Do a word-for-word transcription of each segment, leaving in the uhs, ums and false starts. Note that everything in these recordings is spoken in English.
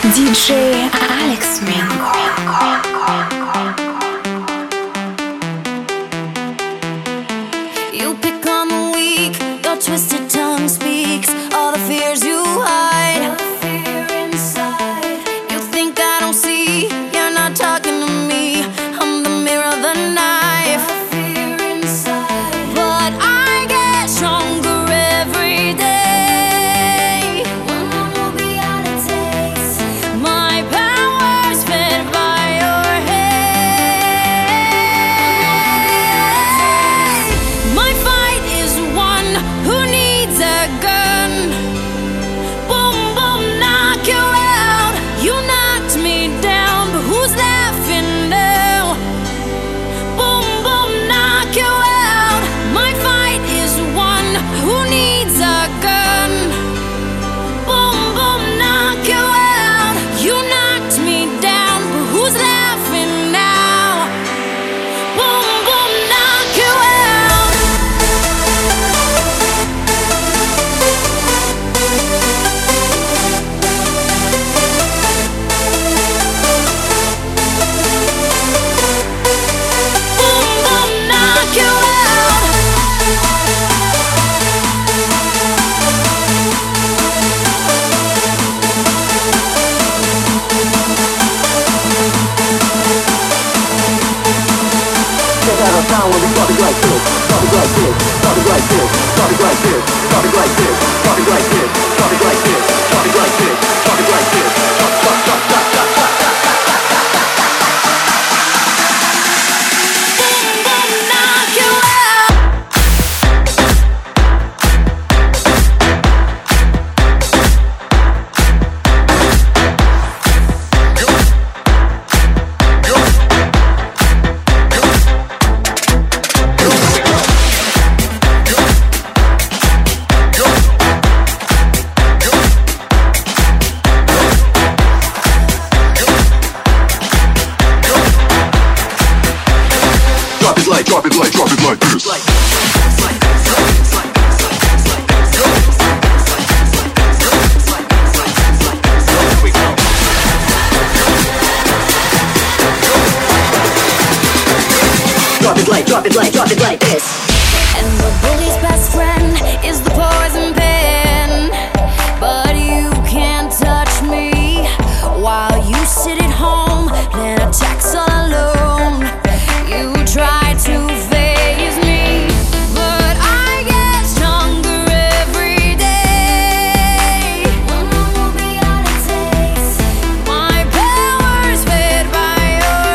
диджей Алекс Минко. You pick on the weak, your twisted tongue speaks all the fears you hide. You think I don't see, you're not talking to me. I'm the mirror, the knife. But I get stronger every day. One more will be out of taste. My power's fed by your hate. My fight is one who needs a gun. Boom, boom, knock you out. You knocked me down, but who's laughing now? Boom, boom, knock you out. My fight is one who needs a gun. Boom, boom, knock you out. You knocked me down, but who's laughing now? Boom, boom, knock you out. Boom, boom, knock you out. Check out our sound when we party like this, party like this, party like this, party like this, party like this, party like this, party like this, party like this, party like this. Stop, stop, stop, stop, stop, stop, stop, stop, stop, stop. Boom, boom, knock you out. Drop it like, drop it like, drop it like this. Drop it like, drop it like, drop it like this. And the bully's best friend is the poison pen. But you can't touch me while you sit at home and attacks all alone. You try to phase me, but I get stronger every day. One more will be all it takes. My power's fed by your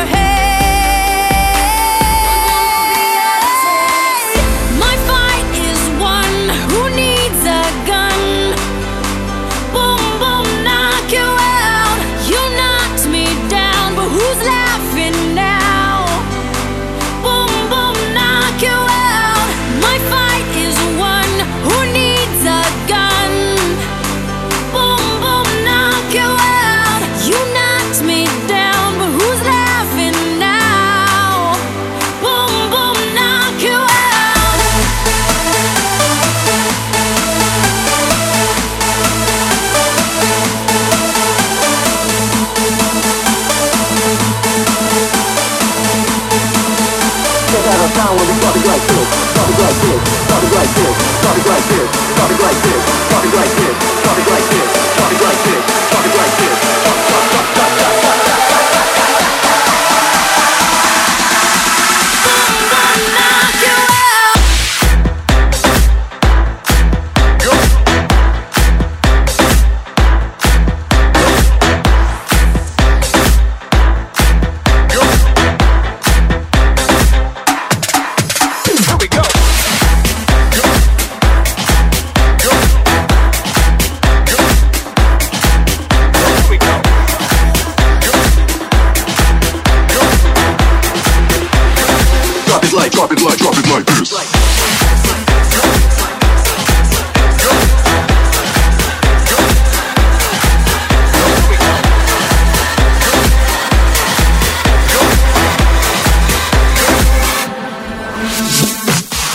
hate. My fight is one who needs a gun. Boom, boom, knock you out. You knocked me down, but who's laughing now? Boom, boom, knock you out. My fight is one who needs a gun. Boom, boom, knock you out. You knocked me down, but who's laughing now? Boom, boom, knock you out. Check out our sound when we party like this, party like this, party like this, party like this, party like this, party like this, party like this.